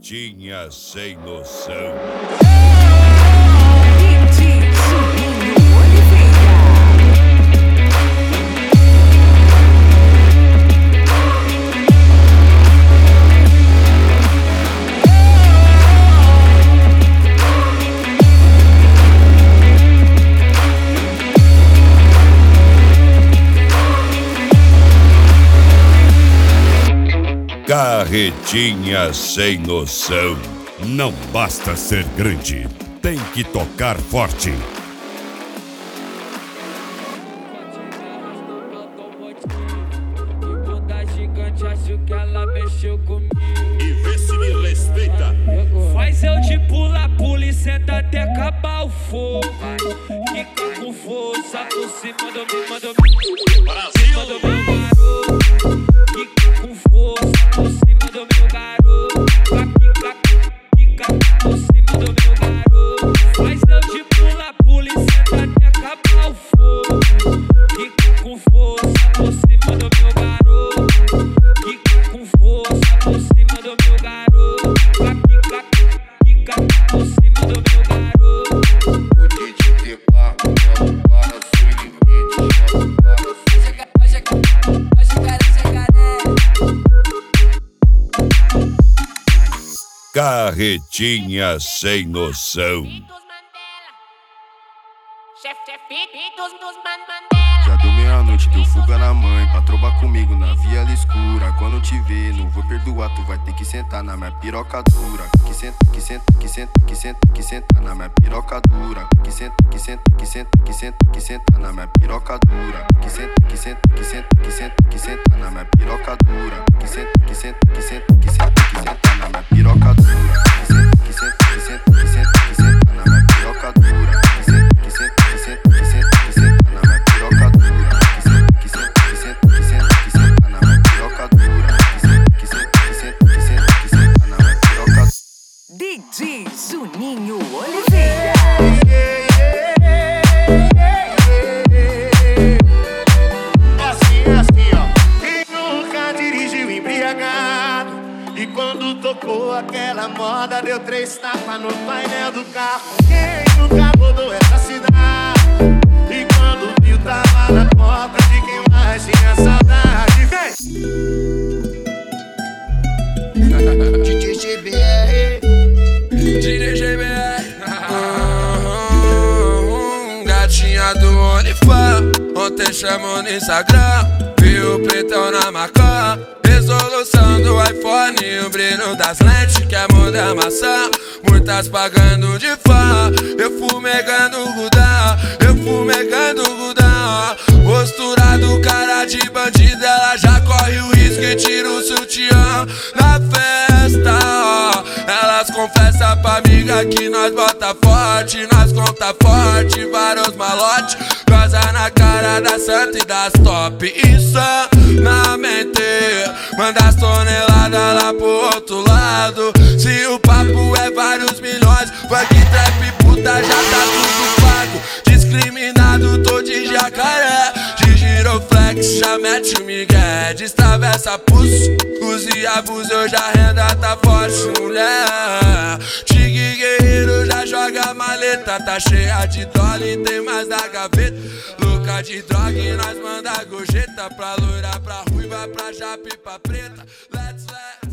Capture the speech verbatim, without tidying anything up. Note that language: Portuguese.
Carretinha sem noção. Carretinha sem noção. Não basta ser grande, tem que tocar forte. Gigante, acho que ela mexeu comigo. E vê se me respeita. Faz eu de pula, pula e senta até acabar o fogo. Fica com força por cima do meu, manda Brasil. do meu garoto. Fica com força por cima do meu garoto. Fica, fica por cima do meu garoto. Faz eu de pula, pula e senta até acabar o fogo. Fica com força por cima do meu garoto. Fica com força por cima do meu garoto. Fica, fica, fica por cima do meu garoto. O D J T K é o cara sem limite, é o cara Carretinha sem noção. Já deu meia-noite, deu fuga na mãe pra trobar comigo na viela escura. Quando te ver, não vou perdoar, tu vai ter que sentar na minha piroca dura. Que senta, que senta, que senta, que senta, que senta na minha piroca dura. Que senta, que senta, que senta, que senta, que senta na minha piroca dura. Que senta, que senta, que senta, que senta, que senta na minha piroca dura. Que senta, que senta, que senta, que senta, que senta na minha piroca dura. Que senta, que senta, que senta, que senta, que senta na minha piroca dura. Que senta, que senta, que senta, que senta, que senta na minha piroca dura. Que senta, que senta, que senta, que senta, que senta na minha piroca dura. Que senta, que senta, que senta, que senta, que senta na minha piroca dura. D J Juninho Oliveira. Assim, assim, ó. Quem nunca dirigiu embriagado? E quando tocou aquela moda, deu três tapas no painel do carro. Quem nunca rodou essa cidade? E quando viu, tava na porta de quem mais tinha saudade. Vem! D J G B R, D J G B R. Gatinha do OnlyFans, ontem chamou no Instagram. Viu o pretão na maçã, resolução do iPhone, o brilho das lentes, quer mudar maçã. Muitas pagando de fã, eu fumegando o Gudão, eu fumegando o Gudão. Postura do cara de bandida, ela já corre o risco e tira o sutiã na festa, ó. Elas confessam pra amiga que nós bota forte, nós conta forte, vários malote, goza na cara da santa e das top. Insanamente, manda as toneladas lá pro outro lado. Se o papo é vários milhões, funk, trap, puta, já tá tudo pago. Discriminado, tô de jacaré, de giroflex, já mete o migué. Destravessa pulso, use e abuso, hoje a renda tá forte, mulher. Tigre guerreiro já joga maleta, tá cheia de dólar e tem mais na gaveta. Louca de droga e nós manda gorjeta, pra loira, pra ruiva, pra japa e pra preta. Let's let